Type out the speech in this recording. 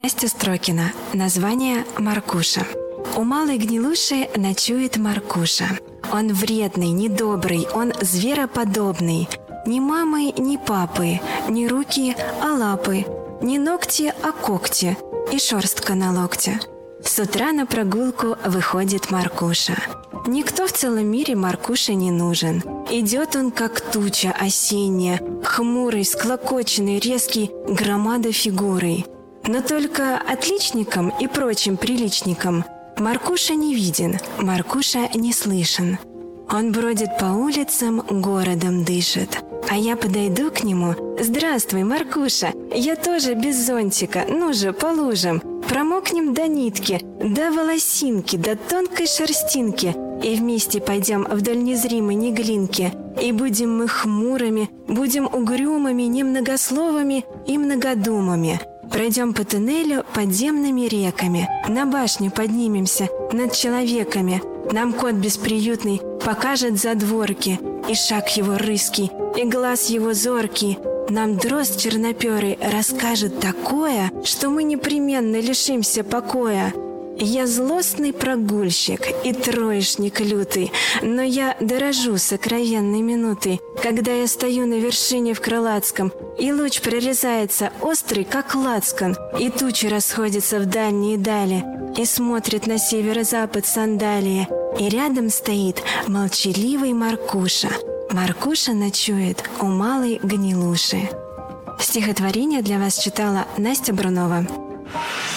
Настя Строкина. Название Маркуша. У малой гнилуши ночует Маркуша. Он вредный, недобрый, он звероподобный. Ни мамы, ни папы, ни руки, а лапы, ни ногти, а когти, и шерстка на локте. С утра на прогулку выходит Маркуша. Никто в целом мире Маркуше не нужен. Идет он, как туча осенняя, хмурый, склокоченный, резкий, громада фигурой. Но только отличникам и прочим приличникам Маркуша не виден, Маркуша не слышен. Он бродит по улицам, городом дышит. А я подойду к нему. «Здравствуй, Маркуша, я тоже без зонтика, ну же, по лужам. Промокнем до нитки, до волосинки, до тонкой шерстинки. И вместе пойдем вдоль незримой неглинки. И будем мы хмурыми, будем угрюмыми, немногословами и многодумами. Пройдем по туннелю подземными реками, на башню поднимемся над человеками. Нам кот бесприютный покажет задворки, и шаг его рыский, и глаз его зоркий. Нам дрозд черноперый расскажет такое, что мы непременно лишимся покоя. Я злостный прогульщик и троечник лютый, но я дорожу сокровенной минутой, когда я стою на вершине в Крылатском, и луч прорезается острый, как лацкан, и тучи расходятся в дальние дали, и смотрит на северо-запад сандалии, и рядом стоит молчаливый Маркуша. Маркуша ночует у малой гнилуши. Стихотворение для вас читала Настя Брунова.